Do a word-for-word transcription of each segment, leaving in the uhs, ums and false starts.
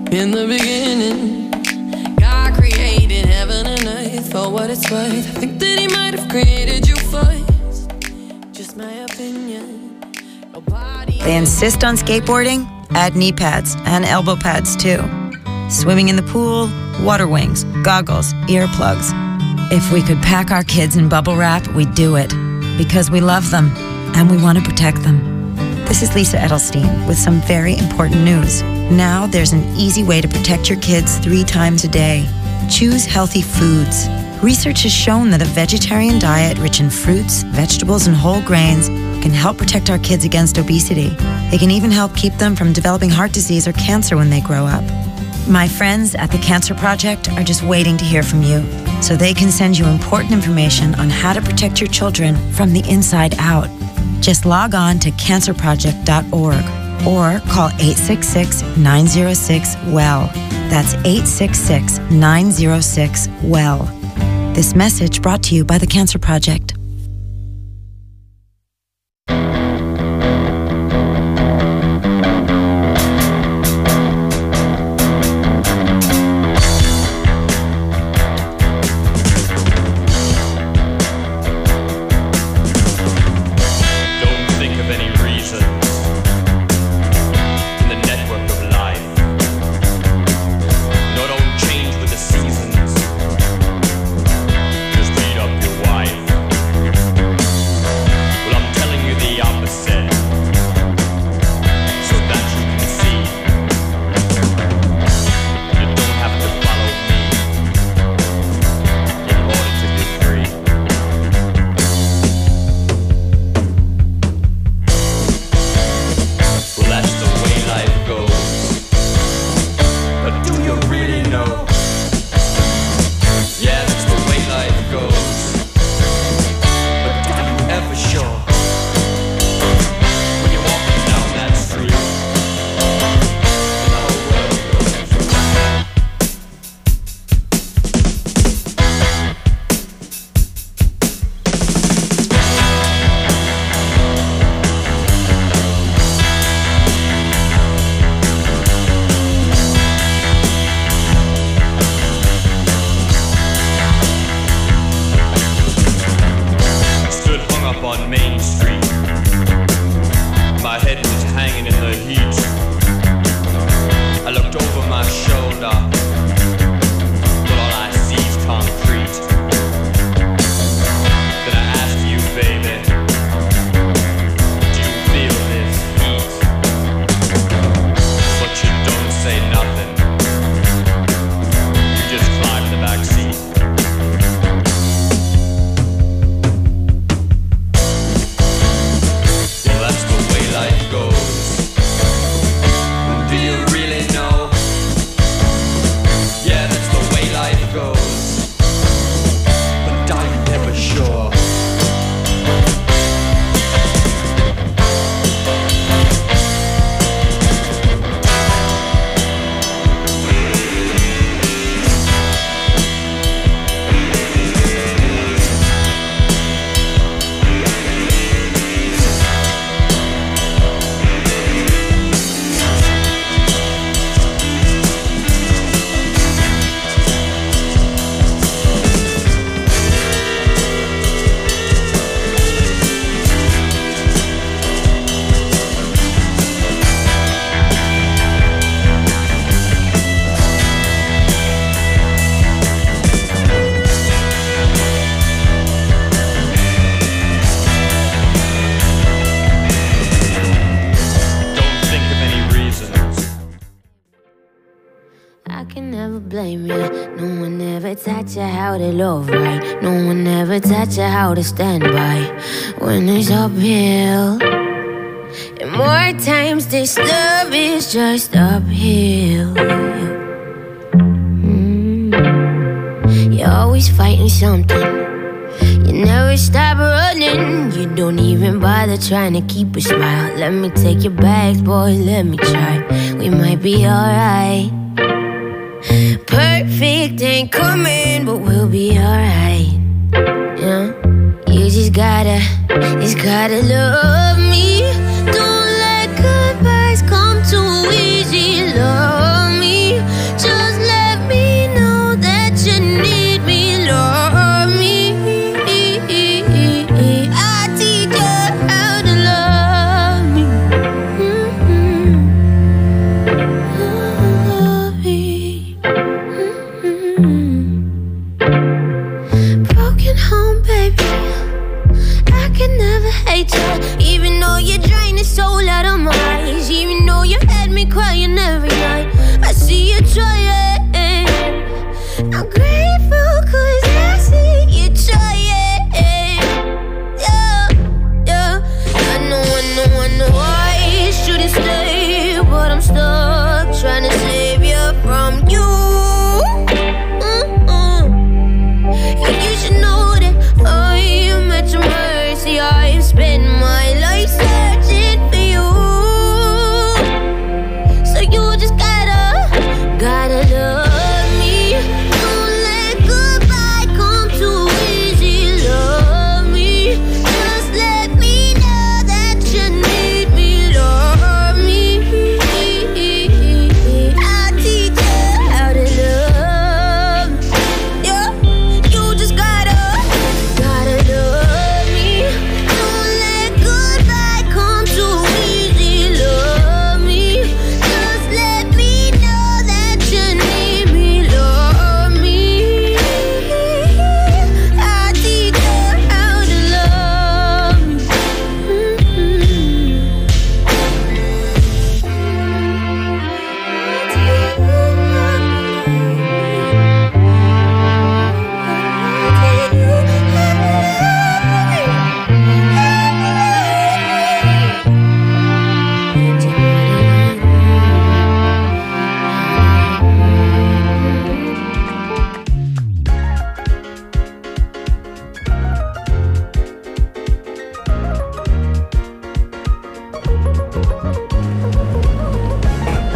In the beginning, God created heaven and earth. For what it's worth, I think that he might have created you first. Just my opinion. Nobody. They insist on skateboarding? Add knee pads and elbow pads too. Swimming in the pool, water wings, goggles, earplugs. If we could pack our kids in bubble wrap, we'd do it. Because we love them and we want to protect them. This is Lisa Edelstein with some very important news. Now there's an easy way to protect your kids three times a day. Choose healthy foods. Research has shown that a vegetarian diet rich in fruits, vegetables, and whole grains can help protect our kids against obesity. They can even help keep them from developing heart disease or cancer when they grow up. My friends at the Cancer Project are just waiting to hear from you, so they can send you important information on how to protect your children from the inside out. Just log on to cancer project dot org or call eight six six, nine zero six, W E L L. That's eight six six, nine zero six, W E L L. This message brought to you by the Cancer Project. How to love right. No one ever taught you how to stand by when it's uphill. And more times this love is just uphill. mm. You're always fighting something. You never stop running. You don't even bother trying to keep a smile. Let me take your bags, boy, let me try. We might be alright. Perfect ain't coming, but we'll be alright. Yeah, you just gotta, just gotta love me. Don't let goodbyes come too easy. Love me,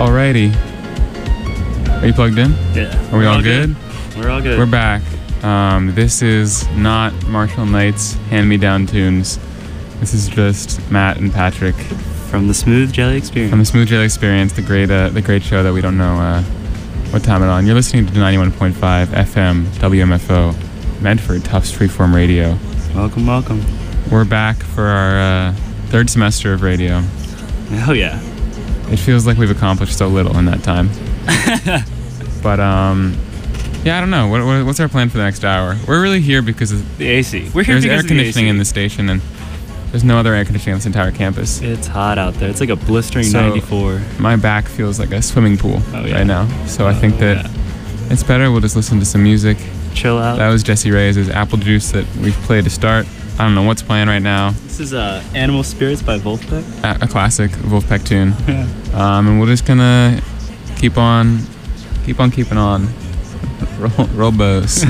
Alrighty. Are you plugged in? Yeah. Are we all, all good? good? We're all good. We're back. Um, this is not Marshall Knight's hand-me-down tunes. This is just Matt and Patrick from the Smooth Jelly Experience. From the Smooth Jelly Experience, the great, uh, the great show that we don't know uh, what time it on. You're listening to ninety-one point five F M W M F O, Medford, Tufts Freeform Radio. Welcome, welcome. We're back for our uh, third semester of radio. Oh yeah. It feels like we've accomplished so little in that time. But um, yeah, I don't know. What, what, what's our plan for the next hour? We're really here because of the A C. We're here there's because air of conditioning the A C. in the station, and there's no other air conditioning on this entire campus. It's hot out there. It's like a blistering so ninety-four. My back feels like a swimming pool oh, yeah. right now. So oh, I think that yeah. it's better. We'll just listen to some music. Chill out. That was Jesse Reyes' Apple Juice that we've played to start. I don't know what's playing right now. This is uh, Animal Spirits by Wolfpack. A, a classic Wolfpack tune. um, and we're just gonna keep on, keep on keeping on. roll, roll bows.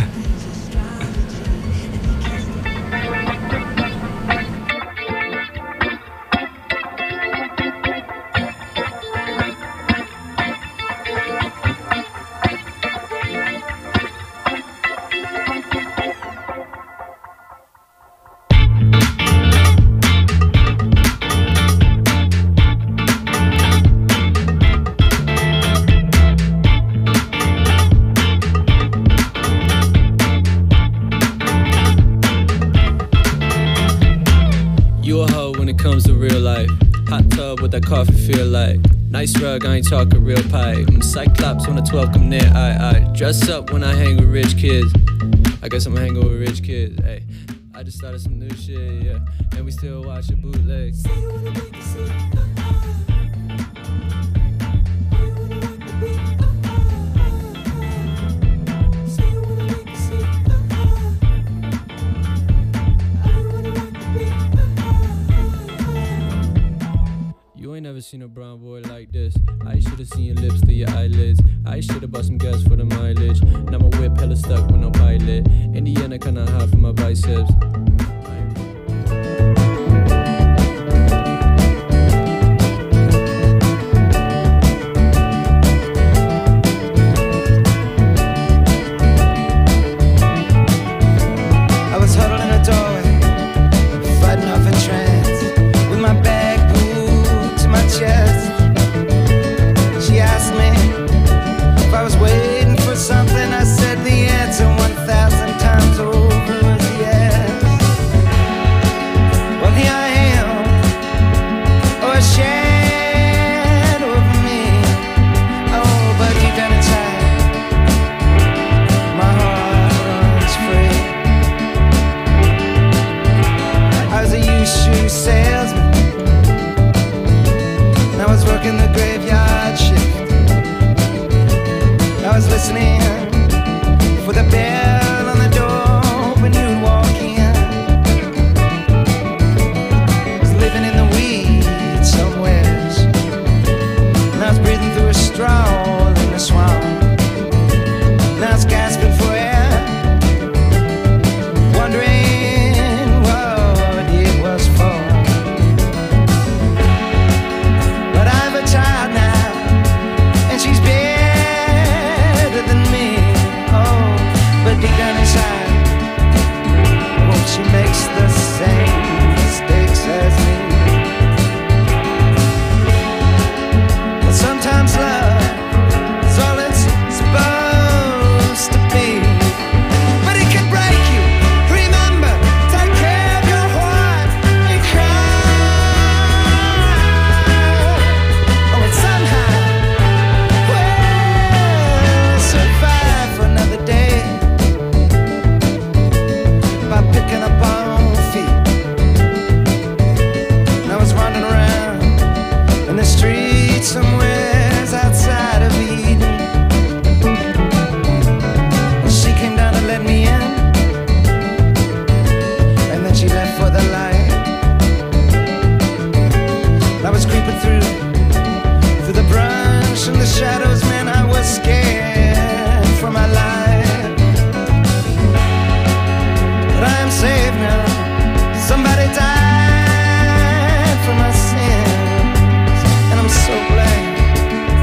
Nice rug, I ain't talking real pie. I'm Cyclops when the twelve come near. I, I dress up when I hang with rich kids. I guess I'm hanging with rich kids. Hey, I just started some new shit, yeah. And we still watch a bootleg. Never seen a brown boy like this. I should've seen your lips through your eyelids. I should've bought some gas for the mileage. Now my whip hella stuck with no pilot. In the end I kinda hide from my biceps. I was huddled in a doorway, fighting off a trance with my bag chest. She asked me if I was waiting for something. I said the answer one thousand times over was yes. Well, here I am, oh, a shadow of me. Oh, but deep down inside, my heart runs free. I was a used shoe salesman. I was working the graveyard shift. I was listening for the bell on the door when you'd walk in. I was living in the weeds somewheres, and I was breathing through a straw in the swamp. And I was gasping for air, wondering what it was for. Child now, and she's better than me. Oh, but deep down inside, won't she makes the same mistakes as me? But sometimes love is all it's supposed to be. But it can break you. Remember, take care of your heart and cry. Picking up on feet, and I was running around in the street somewhere outside of Eden. And she came down and let me in, and then she left for the light. And I was creeping through, through the brush and the shadows, man, I was scared for my life. I am saved now. Somebody died for my sins, and I'm so glad.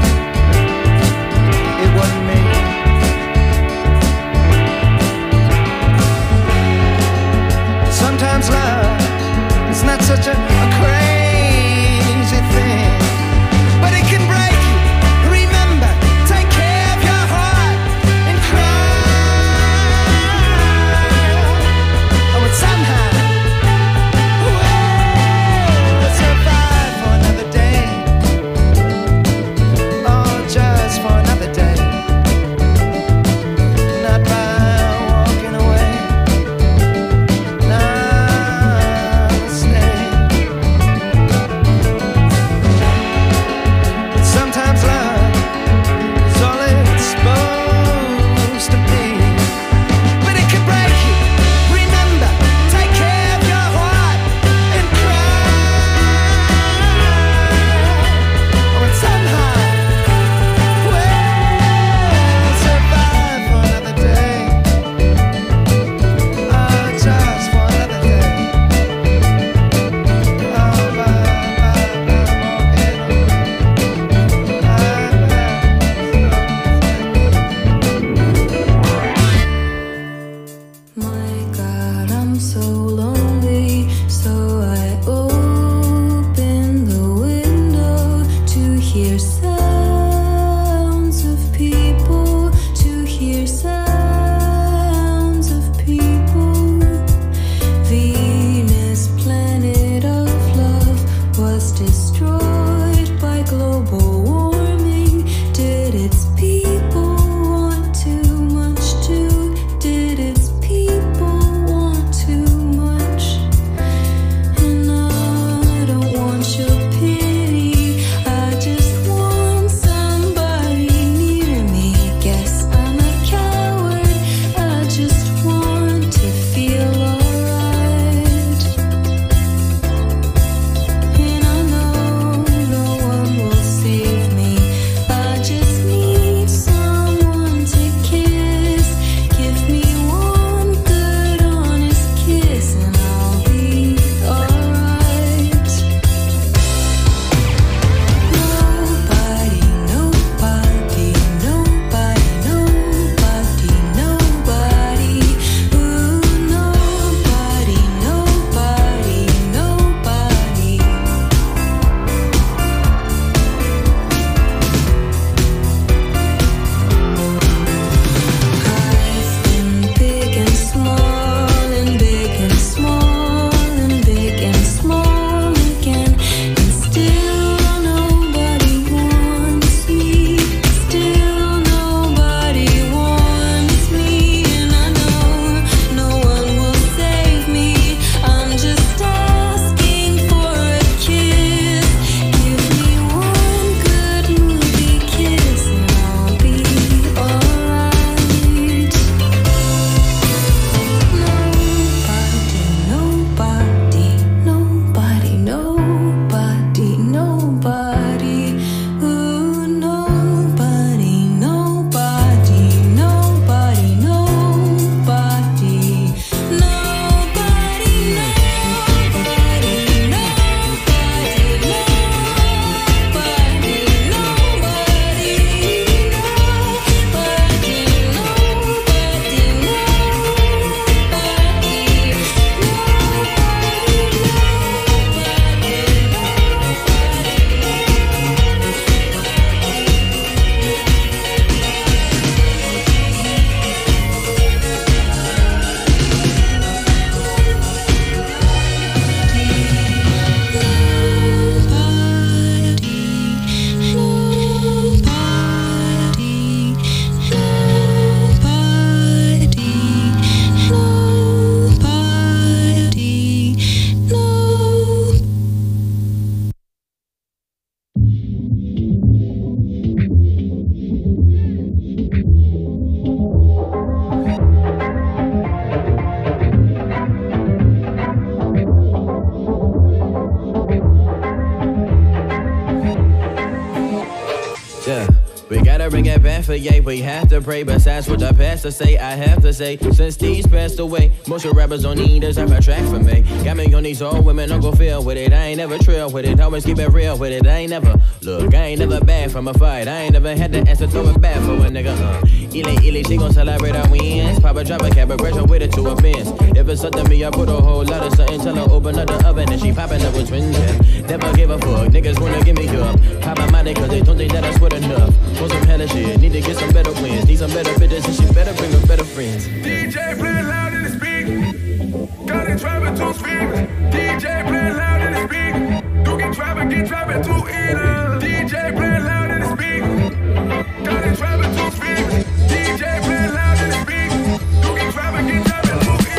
We gotta bring it back for yay. We have to pray, besides what the pastor say, I have to say. Since these passed away, most of rappers don't need us. Have a track for me. Got me on these old women, don't go feel with it. I ain't never trail with it. Always keep it real with it. I ain't never look. I ain't never bad from a fight. I ain't never had to answer throw it back for a nigga. Uh, Ely, Ely, she gon' celebrate our wins. Papa drop a cab, but graduate with it to a Benz. If it's up to me, I put a whole lot of something. Tell her open up the oven and she popping up with twins. Yeah. Never give a fuck. Niggas wanna give me up. Pop my money cause they don't think that I sweat enough. For some hella shit, need to get some better wins. Need some better bitches and she better bring her better friends. D J play loud in the speak. Got it driving two speakers. D J play loud in the speak. You can drive and get driving two eaters. D J play loud in the speak. Got it driving two speakers. D J play loud in the speak. You can drive and get driving two eaters.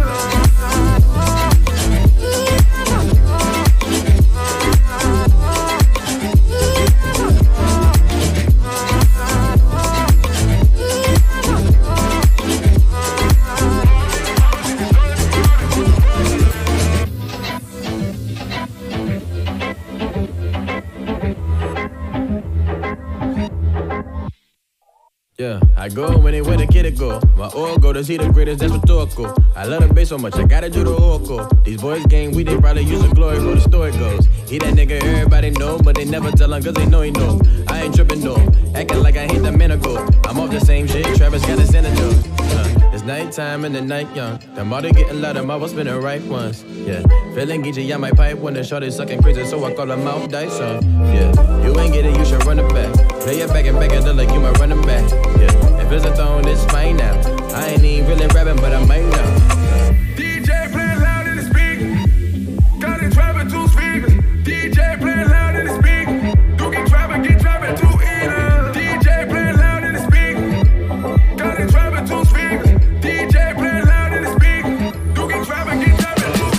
Yeah, I go anywhere the kid go. My oil go to see the greatest, that's rhetorical. I love the bass so much, I gotta do the oracle. These boys gang, we they probably use the glory, but the story goes. He that nigga everybody know, but they never tell him cause they know he know. I ain't tripping though, acting like I hate the manacle. I'm off the same shit, Travis got a senator. Uh, it's nighttime and the night young. The mother getting louder, my was spinning right ones. Yeah, feeling geeky, I might pipe when the short is sucking crazy, so I call them out dice son. Yeah, you ain't get it, you should run it back. Play it back and back and look like you might run it back. Yeah, if it's a throne, it's fine now. I ain't even really rapping, but I might now. D J play loud in the speak. Got it driving two speakers. D J play loud in the speak. You can drive and get driving two eaters. D J play loud in the speak. Got it driving two speakers. D J play loud in the speak. You can drive and get driving two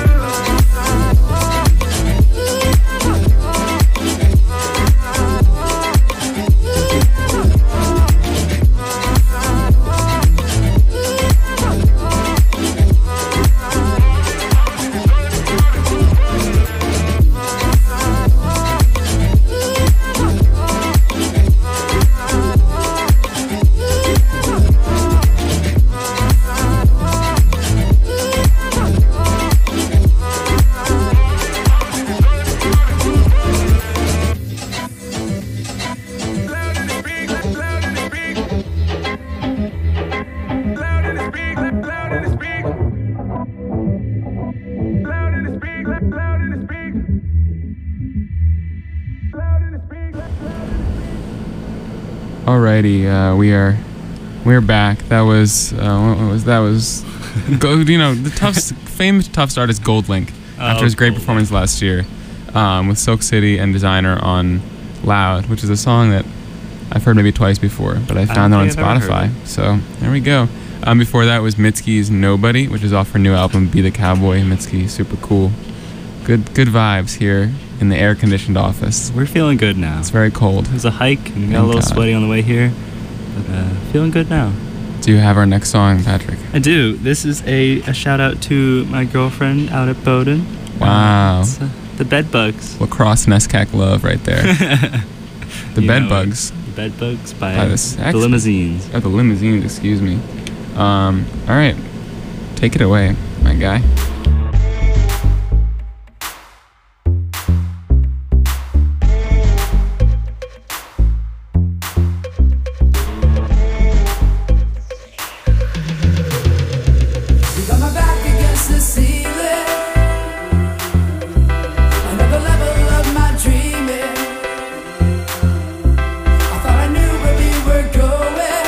Alrighty, uh, we are we're back. That was uh, what was that was go, you know the tough famous Tufts artist Goldlink Oh, after his great Goldlink. performance last year um, with Silk City and Designer on Loud, which is a song that I've heard maybe twice before, but I found it on think I've ever heard Spotify. So there we go. Um, before that was Mitski's Nobody, which is off her new album Be the Cowboy. Mitski, super cool. Good good vibes here in the air-conditioned office. We're feeling good now. It's very cold. It was a hike and got Thank a little God. sweaty on the way here, but uh, feeling good now. Do you have our next song, Patrick? I do. This is a, a shout out to my girlfriend out at Bowdoin. Wow. It's, uh, the Bedbugs. Lacrosse Nescac love right there. The You know Bedbugs. it. The Bedbugs by, By the the Sax- Limousines. Oh, the Limousines, excuse me. Um, all right. Take it away, my guy. Got my back against the ceiling. Another level of my dreaming. I thought I knew where we were going.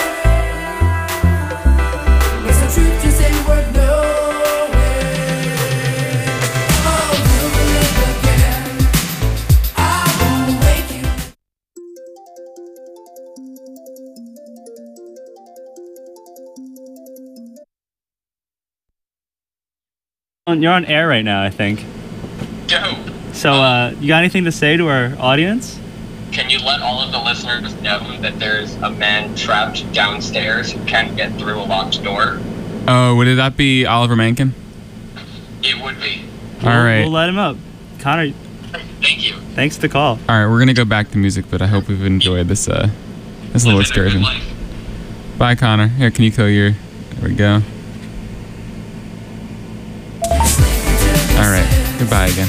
Guess the truth just ain't worth knowing. Oh, you believe again. I won't wake you. On- You're on air right now, I think. Yo, So, uh, you got anything to say to our audience? can you let all of the listeners know that there's a man trapped downstairs who can't get through a locked door? Oh, would that be Oliver Mankin? It would be. All right. We'll let him up. Connor, Thank you. thanks for the call. All right, we're going to go back to music, but I hope we've enjoyed this uh, That's a little excursion. Bye, Connor. Here, can you kill your... There we go. All right. Goodbye again.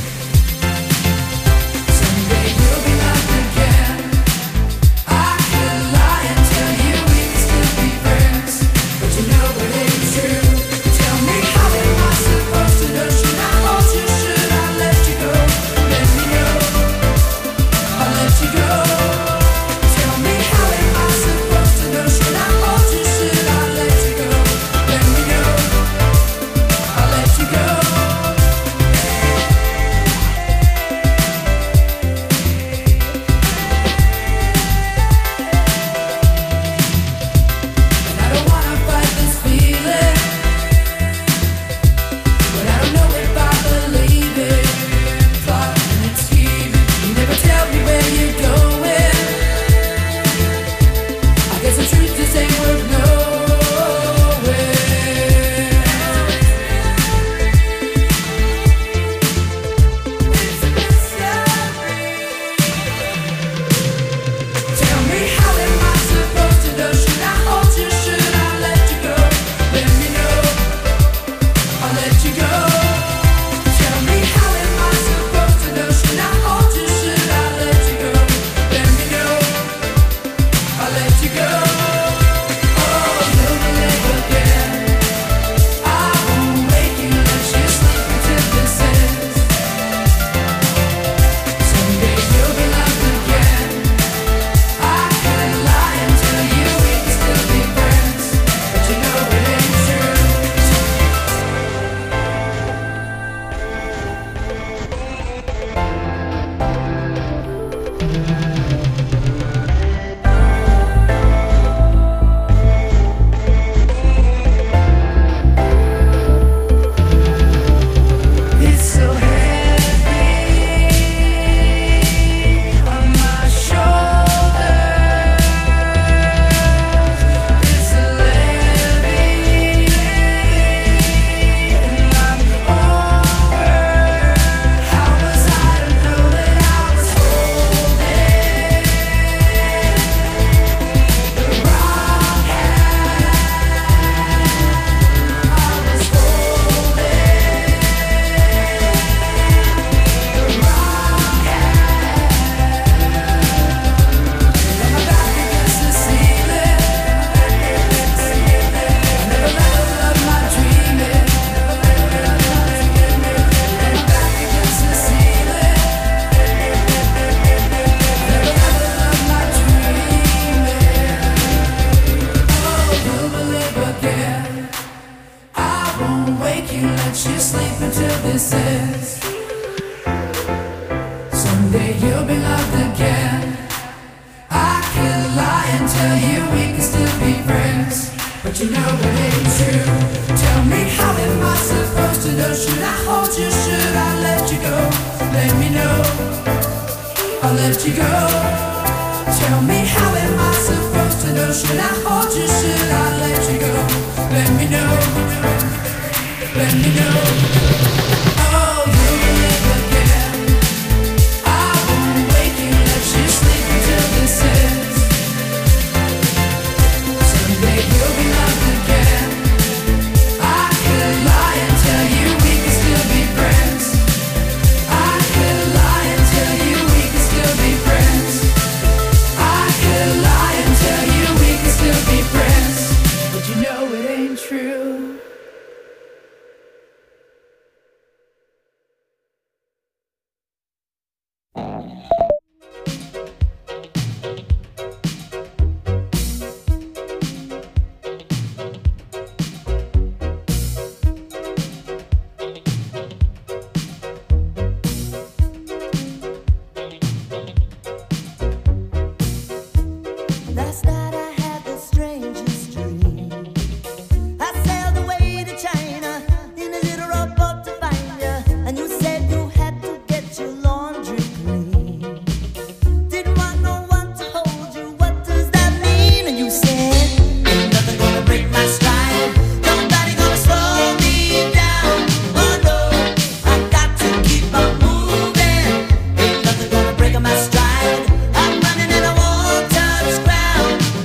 My stride, I'm running and I won't touch ground.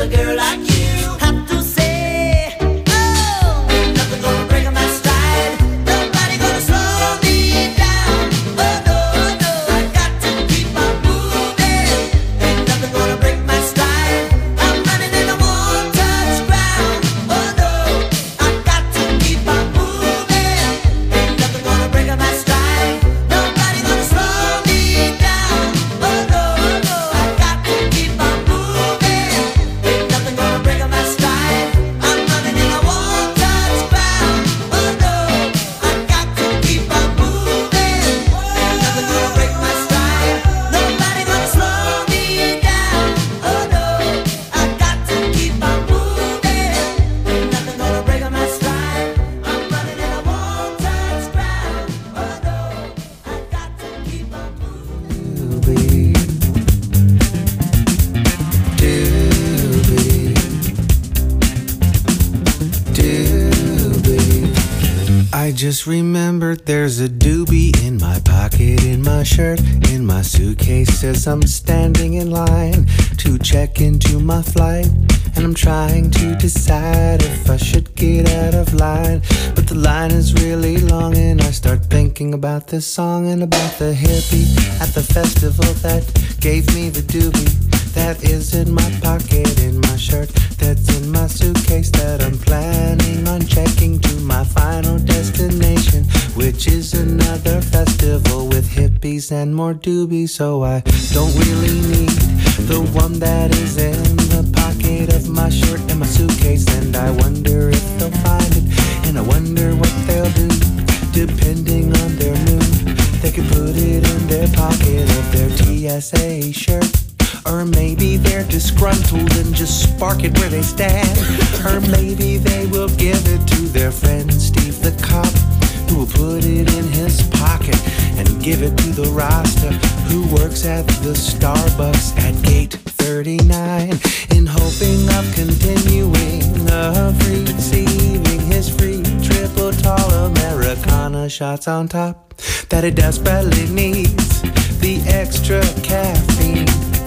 another girl like you. Have to say, oh, ain't nothing gonna break my stride. Nobody gonna slow me down. Oh no, no, I got to keep on moving. Ain't nothing gonna break my stride. I'm running in a one-touch ground. Oh no, I got to keep on moving. Ain't nothing gonna break my stride. Nobody gonna slow me down. Oh no, no, I got to keep on moving. Ain't nothing gonna break my stride. I'm running in a one-touch ground. Oh no, I got to keep on moving. Ain't nothing gonna break my stride. Nobody gonna slow me down. Oh no, I got to keep on moving. Ain't nothing gonna break my stride. I'm running in a one-touch ground. Oh no, I got to keep on moving. I just remembered there's a doobie in my pocket, in my shirt, in my suitcase as I'm standing in line to check into my flight. And I'm trying to decide if I should get out of line, but the line is really long and I start thinking about this song and about the hippie at the festival that gave me the doobie. That is in my pocket, in my shirt, that's in my suitcase that I'm planning on checking to my final destination, which is another festival with hippies and more doobies. So I don't really need the one that is in the pocket of my shirt and my suitcase, and I wonder if they'll find it, and I wonder what they'll do, depending on their mood. They could put it in their pocket of their T S A shirt, or maybe they're disgruntled and just spark it where they stand. Or maybe they will give it to their friend Steve the cop, who will put it in his pocket and give it to the Rasta who works at the Starbucks at gate thirty-nine, in hoping of continuing of receiving his free triple tall Americana shots on top, that he desperately needs the extra caffeine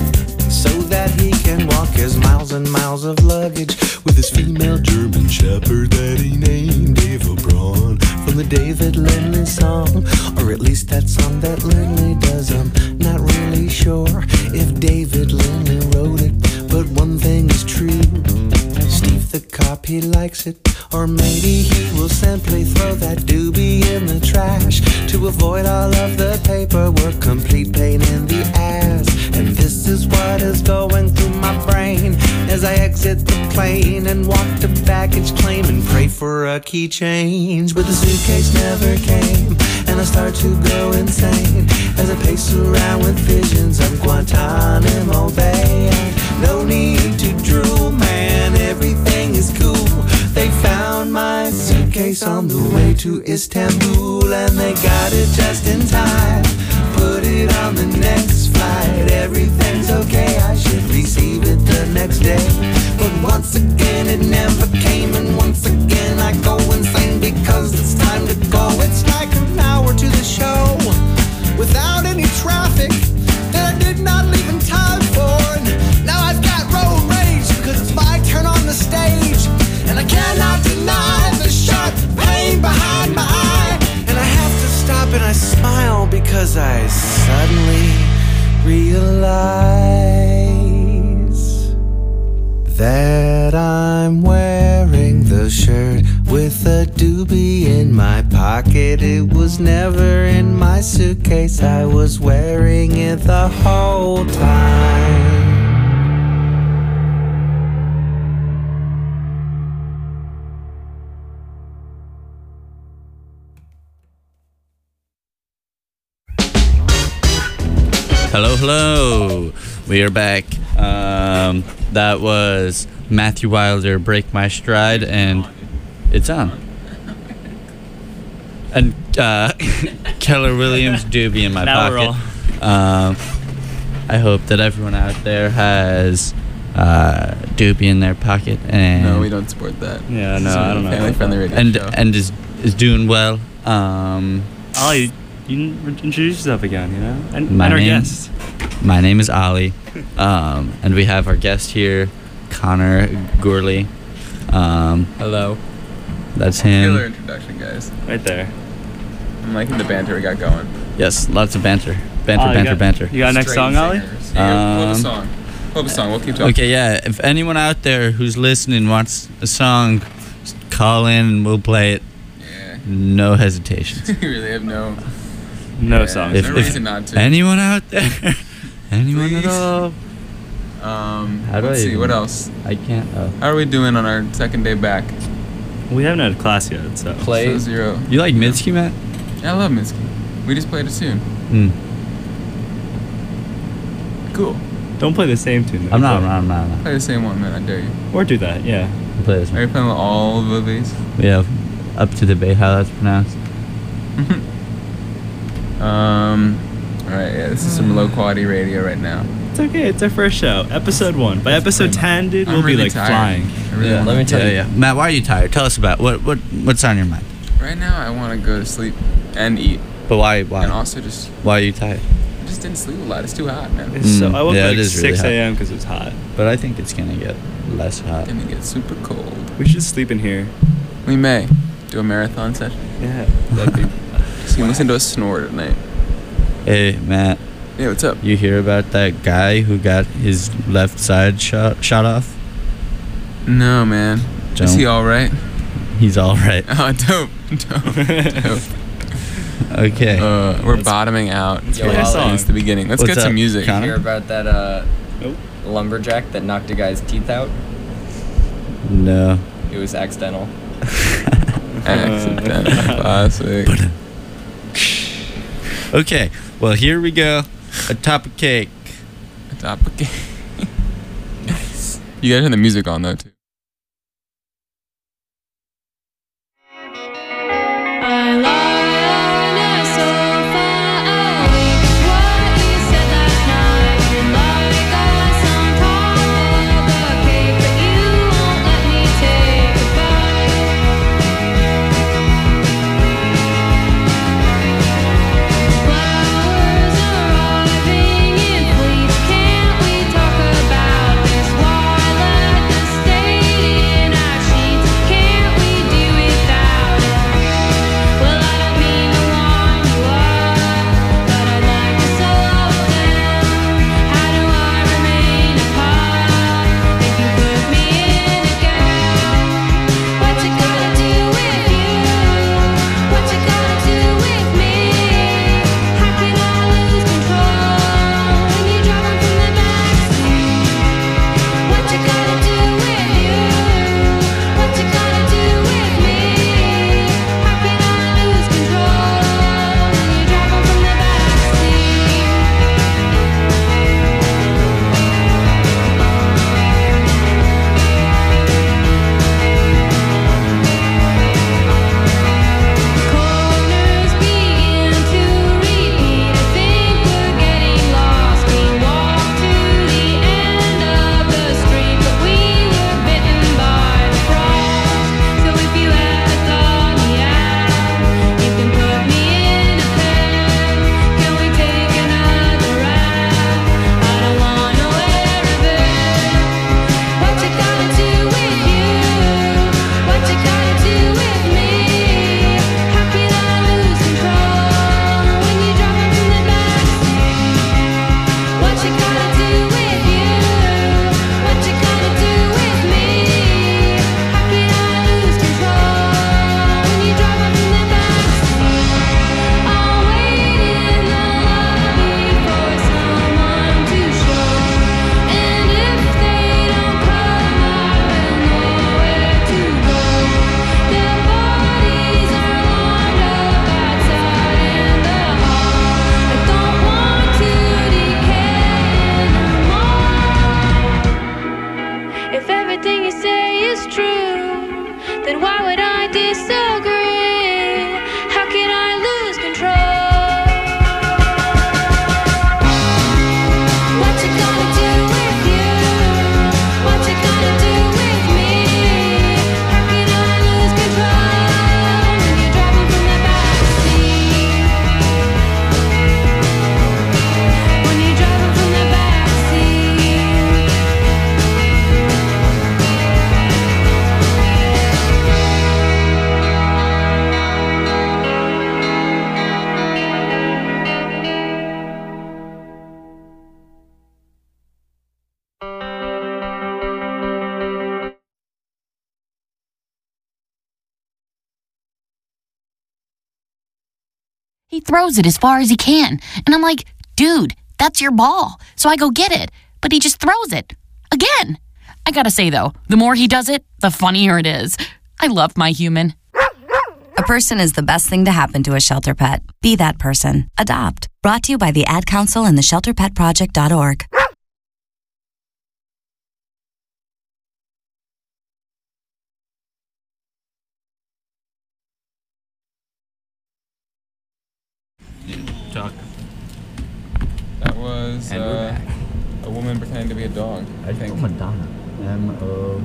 so that he can walk his miles and miles of luggage with his female German shepherd that he named Eva Braun, from the David Lindley song, or at least that song that Lindley does. I'm not really sure if David Lindley wrote it, but one thing is true, Steve the cop, he likes it. Or maybe he will simply throw that doobie in the trash to avoid all of the paperwork, complete pain in the ass. And this is what is going through my brain as I exit the plane and walk to baggage claim and pray for a key change. But the suitcase never came, and I start to go insane as I pace around with visions of Guantanamo Bay. No need to drool, man, everything is cool. They found my suitcase on the way to Istanbul, and they got it just in time. Put it on the next flight, everything's okay, I should receive it the next day. But once again it never came, and once again I go insane because it's time to go. It's like an hour to the show without any traffic that I did not leave in time for. And now I've got road rage because it's my turn on the stage, and I cannot deny the sharp pain behind my eye. And I have to stop and I smile because I suddenly realize that I'm wearing the shirt with a doobie in my pocket. It was never in my suitcase, I was wearing it the whole time. Hello, hello. We are back. Um, that was Matthew Wilder, Break My Stride, and it's on. And uh, Keller Williams, Doobie in my now pocket. Um, I hope that everyone out there has uh, Doobie in their pocket. And No, we don't support that. Yeah, no, I don't know. Family-friendly radio and show. and is is doing well. Um, Ollie, you can introduce yourself again, you know? And, My and our name- guest. My name is Ali, um, and we have our guest here, Connor Gourley. Um, Hello. That's him. Killer introduction, guys. Right there. I'm liking the banter we got going. Yes, lots of banter. Banter, Oh, you banter, got- banter. You got a next Straight song, Ollie? singers. Yeah, pull up a Um, song. Pull up a song. We'll keep talking. Okay, yeah. If anyone out there who's listening wants a song, just call in and we'll play it. Yeah. No hesitations. we really have no. No yeah, songs. There's If- no if reason not to. Anyone out there? Anyone Please. at all? Um, How do let's I see. even- What else? I can't. Oh. How are we doing on our second day back? We haven't had class yet, so. Play. So zero. You like Mitski, Matt? Yeah, I love Mitski. We just played a tune. Mm. Cool. Don't play the same tune. though. I'm not, I'm not, I'm not. I'm not. Play the same one, man. I dare you. Or do that, yeah. I'll play this Are one. you playing with all the bass? Yeah, up to debate how that's pronounced. um. All right. Yeah. This is some low quality radio right now. It's okay. It's our first show. Episode one. By episode ten, dude, I'm we'll really be like tired. flying. I really Yeah, wanna- Let me tell yeah, you. yeah. Matt, why are you tired? Tell us about what what what's on your mind. Right now, I want to go to sleep and eat, But why why and also just why are you tired? I just didn't sleep a lot. It's too hot, man. It's so, Mm, I woke yeah, up it like is really six hot. a.m. because it's hot. But I think it's gonna get less hot. It's gonna get super cold. We should sleep in here. We may do a marathon session. Yeah. That'd be. So you can listen to us snore tonight. Hey Matt, Yeah, what's up? you hear about that guy who got his left side shot shot off? No, man. Is Don't. he all right? He's all right. Oh, dope, dope, dope. Okay. Uh, we're bottoming out. Yo, Yeah, Ollie. it's the beginning. Let's What's get some up, music. Connor? Hear about that uh, Nope. lumberjack that knocked a guy's teeth out? No. It was accidental. Accidental classic. Okay. Well, here we go. A top of cake. Top of cake. Nice. You gotta turn the music on though too. I lie on a sofa awake. What you said last night, like us on top of a cake, but you won't let me take a bite. Flowers arriving in fleets. Can't we talk about this? Why let the stage He throws it as far as he can. And I'm like, dude, that's your ball. So I go get it. But he just throws it. Again. I gotta say, though, the more he does it, the funnier it is. I love my human. A person is the best thing to happen to a shelter pet. Be that person. Adopt. Brought to you by the Ad Council and the shelter pet project dot org. Talk. That was And we're uh, back. a woman pretending to be a dog, I think. Madonna. M O.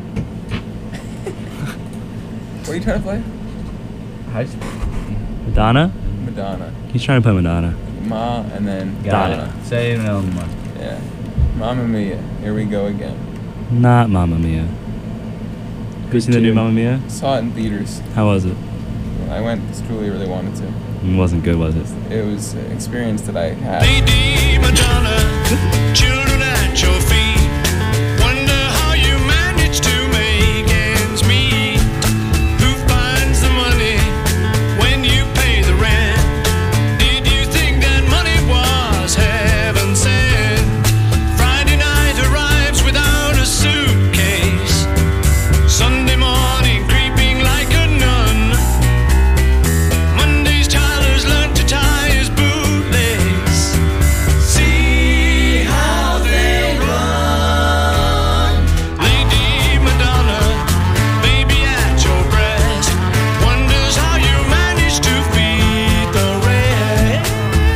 What are you trying to play? High school. Madonna? Madonna. He's trying to play Madonna. Ma and then Got Donna. it. Say no more. Yeah. Mamma Mia. Here we go again. Not Mamma Mia. Have you seen the new Mamma Mia? Saw it in theaters. How was it? I went because Julie really wanted to. It wasn't good, was it? It was an experience that I had. Lady Madonna, children at your feet. Wonder how you manage to make ends meet. Who finds the money when you pay the rent? Did you think that money was heaven sent? Friday night arrives without a suitcase. Sunday morning creeping like a nun. Monday's child has learned to tie his bootlace. See how they run. Lady Madonna, baby at your breast, wonders how you manage to feed the rest.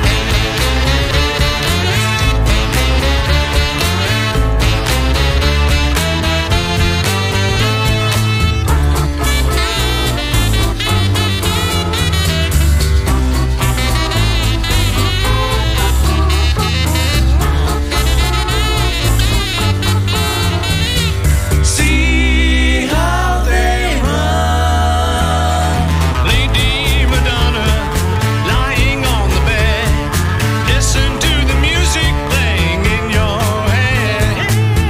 See how they run. Lady Madonna, lying on the bed, listen to the music playing in your head.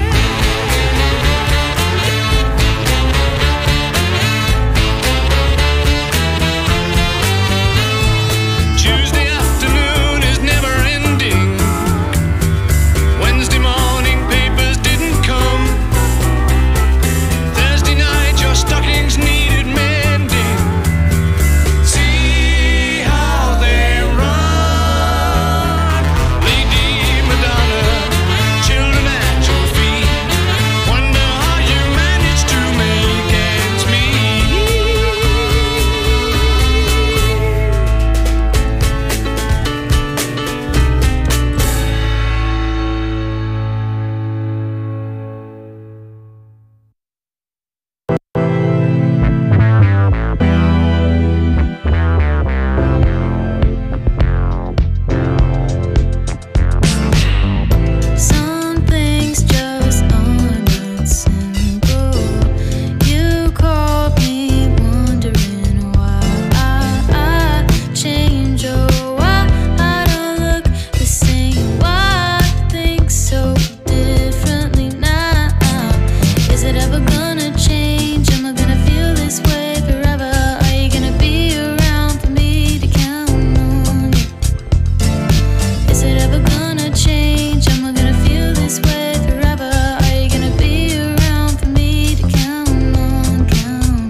Tuesday afternoon is never ending. Wednesday morning papers didn't come. Thursday night your stockings needed mending. See how they run. Lady Madonna, children at your feet. Wonder how you manage to make ends meet. Some things just aren't simple. You caught me wondering why I change or why I don't look the same. Why I think so differently now. Is it ever gonna change? Am I gonna feel this way forever? Are you gonna be around for me to count on you? Is it ever gonna change? Am I gonna feel this way forever? Are you gonna be around for me to count on, count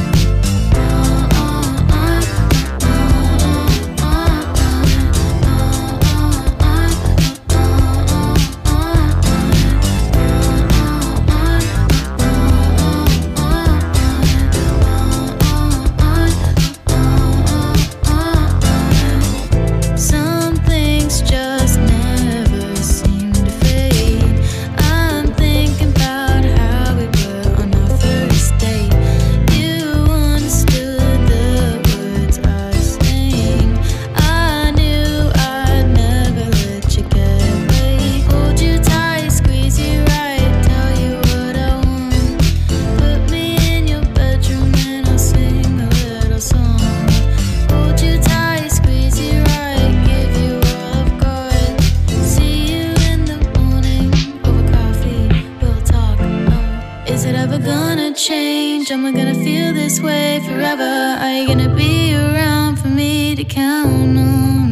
Some things just never seem to fade. I'm thinking about how we were on our first date. You understood the words I sang. I knew I'd never let you get away. Hold you tight, squeeze you right, tell you what I want. Put me in your bedroom and I'll sing a little song. Hold you tight, squeeze you right, give you all I've got. See you in the morning over coffee, we'll talk. Oh, is it ever gonna change? Am I gonna feel this way forever? Are you gonna be around for me to count on?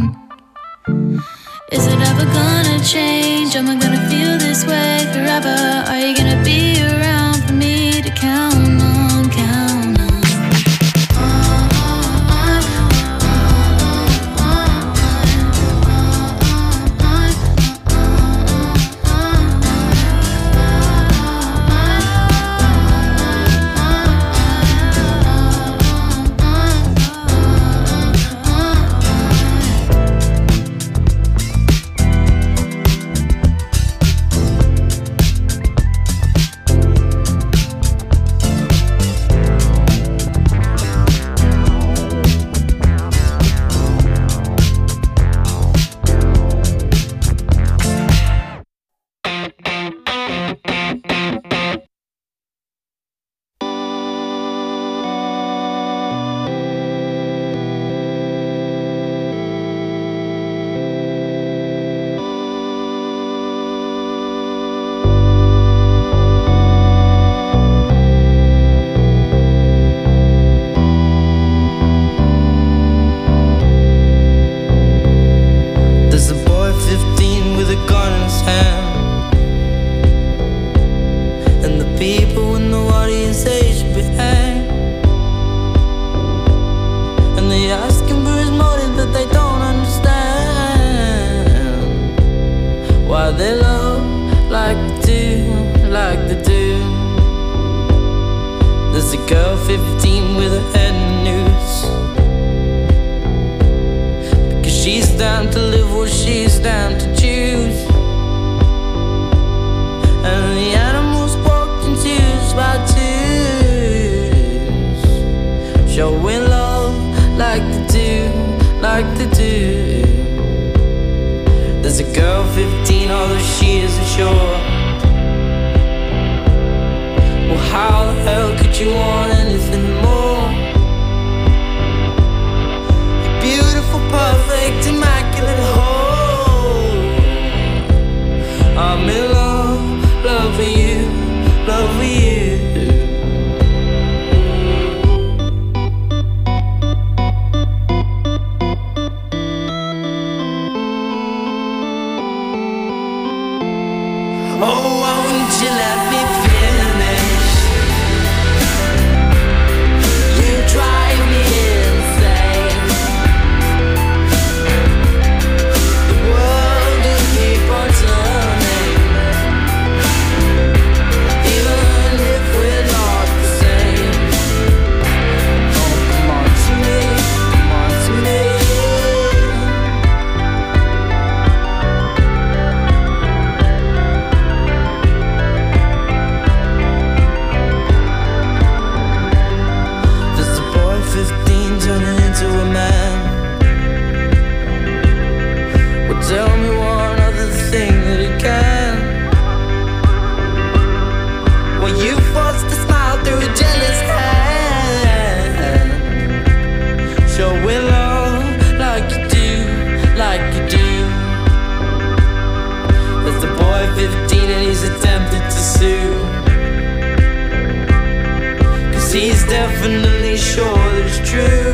down to live what she's down to choose. And the animals walked in twos by twos, showing love like they do, like they do. There's a girl fifteen, although she isn't sure. Well, how the hell could you want anything more? You're beautiful, perfect, immaculate whole. I'm in love, love with you, love with you. Oh, won't you let me finish? You drive me insane. The world will keep on turning, even if we're not the same. Oh, come on to me, come on to me. fifteen turning into a man. Well, tell me one other thing that he can. Well, you forced a smile through a jealous hand, showing love like you do, like you do. There's the boy fifteen and he's attempted to sue, he's definitely sure that it's true.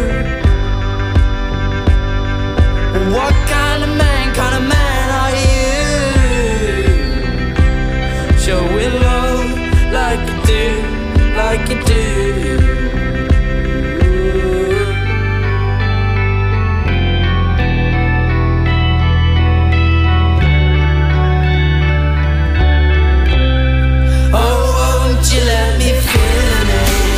What kind of man, kind of man are you? Showing love like you do, like you do. Oh, won't you let me finish?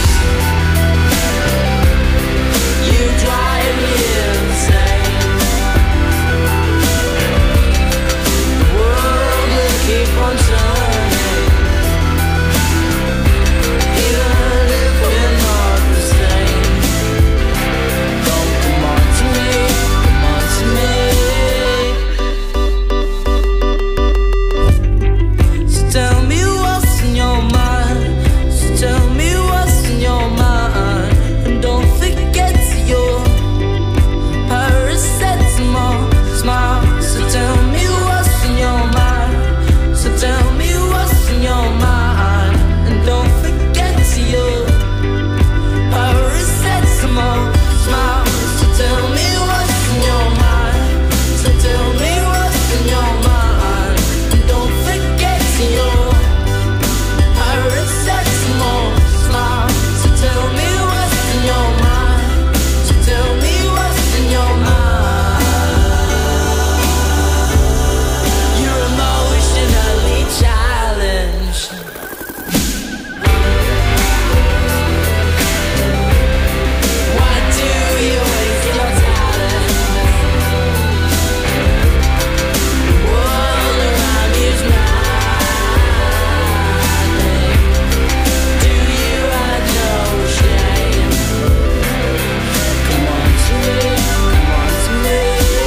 You drive me insane. The world will keep on turning, even if we're not the same. Don't come on to me, come on to me. So tell me what's in your mind. So tell me what's in your mind. And don't forget your paracetamol smile. So tell me what's in your mind. So tell me what's in your mind. And don't forget your paracetamol smile. So tell me what's in your mind. So tell me what's in your mind. And don't forget your paracetamol smile. So tell me what's in your mind. So tell me what's in your mind. You're emotionally challenged. Why do you waste your talent? The world around you's maddening. Do you have no shame? Come on to me, come on to me.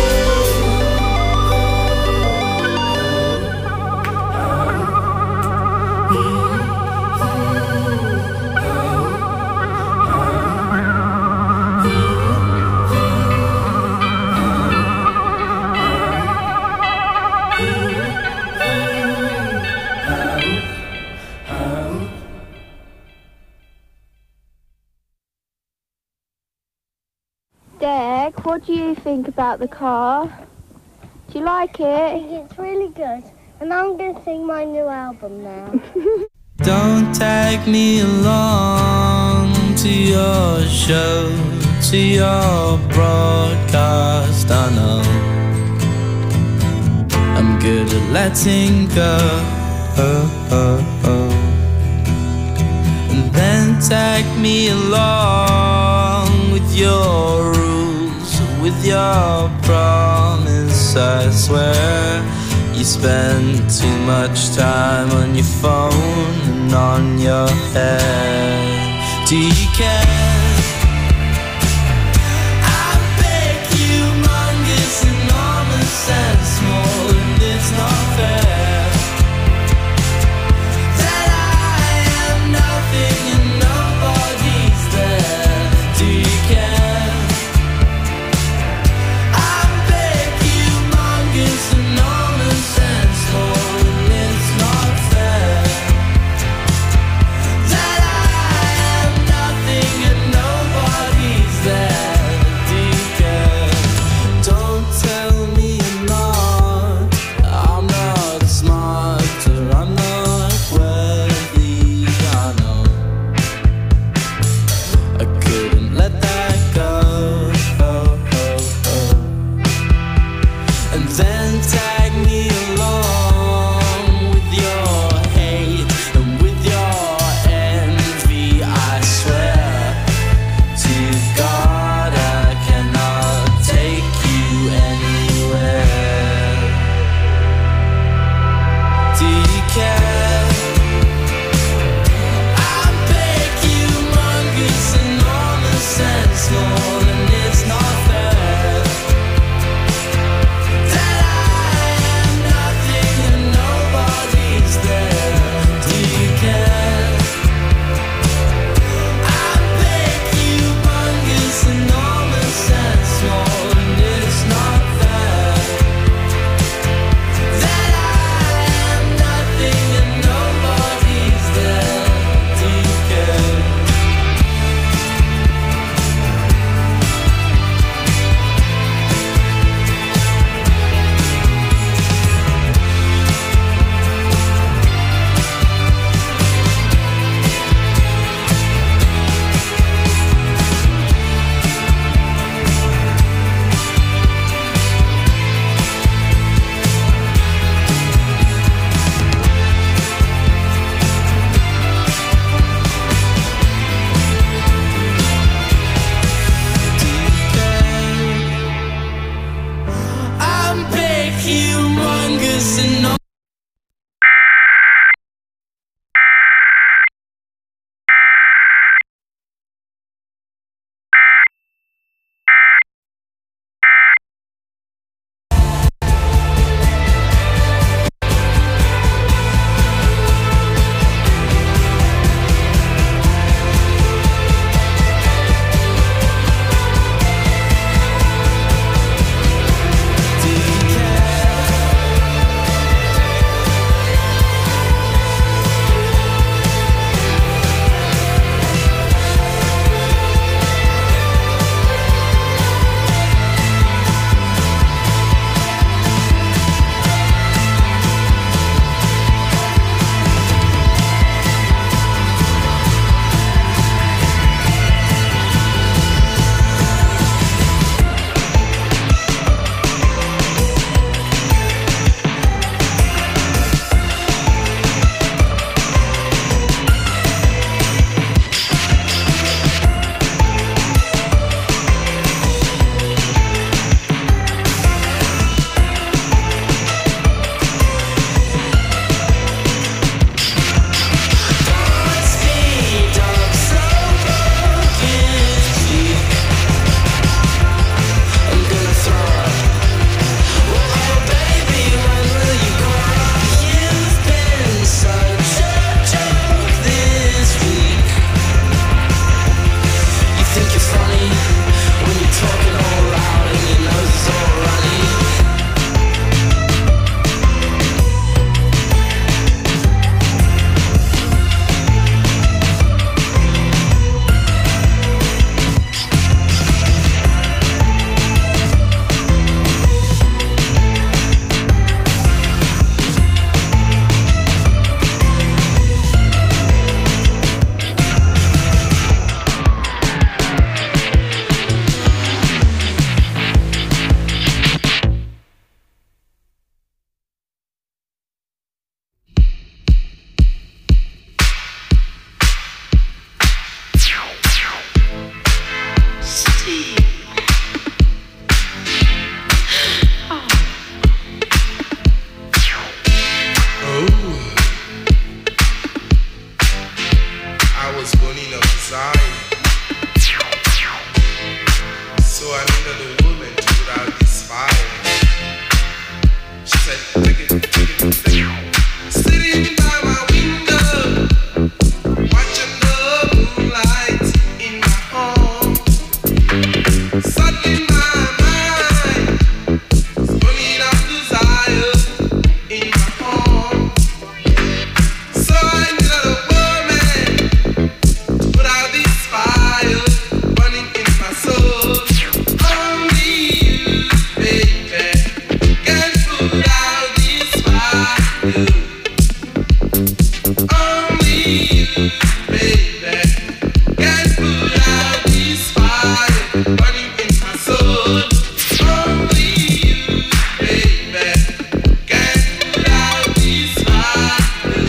Deg, what do you think about the car? Do you like it? I think it's really good. And I'm going to sing my new album now. Don't tag me along to your show, to your broadcast. I know I'm good at letting go. Oh, oh, oh. And then tag me along with your rules, with your promise. I swear you spend too much time on your phone and on your head. Do you care? I beg you, humongous, enormous and small, and it's not fair that I am nothing and nobody's there. Do you care? I beg you, humongous, enormous and small, and it's not fair that I am nothing and I needed a woman to put out this fire. She said, take it, take it, take it. Sitting by my window, watching the moonlight in my home. Suddenly my mind is burning up desire in my home. So I needed a woman to put out this fire burning in my soul. Only you, baby, can put out this fire. Only you, baby, can put out this fire burning in my soul. Only you, baby, can put out this fire.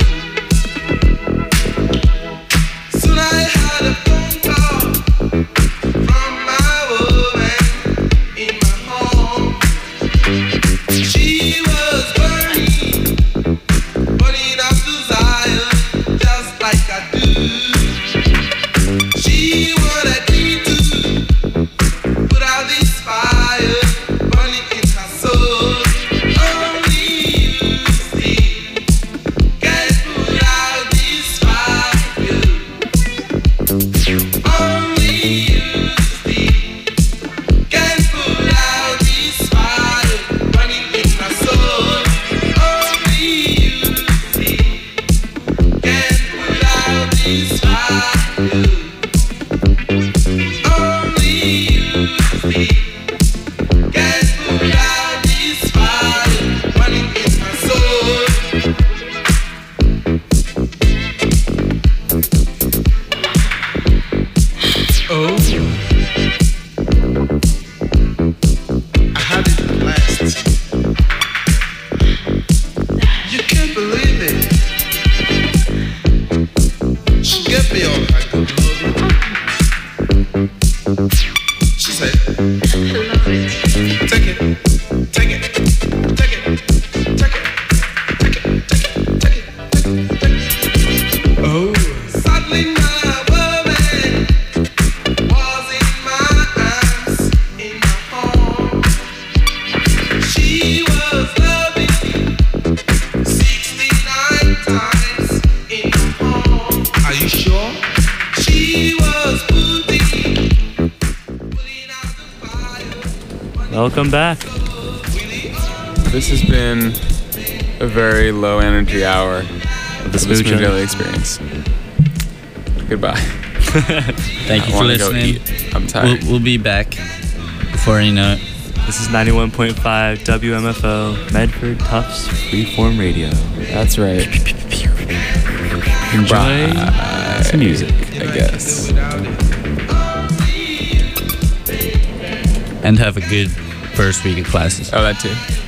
Soon I had a phone call from my woman in my home. She was burning, burning up desire, just like I do. She wanted me to put out this fire, burning in her soul. Only you, Steve, can put out this fire. Only you, Steve, can put out this fire burning in my soul. Only you, Steve, can put out this fire. Only you, Steve, can put out this fire burning in my soul. Oh, I had it last. You can't believe it. She gave me all her good loving. She said, take it, take it, take it, take it, take it, take it, take it, take it, take it. Oh, sadly my woman was in my arms in my home. She was loving sixty-nine times in my home. Are you sure? She was putting Welcome back. This has been a very low energy hour of the Smooth Smooth Daily Experience. Goodbye. Thank you I for wanna go listening. eat. I'm tired. We'll, we'll be back before you know it. This is ninety-one point five W M F O, Medford Tufts Freeform Radio. That's right. Enjoy some music, I guess. And have a good first week of classes. Oh, that too.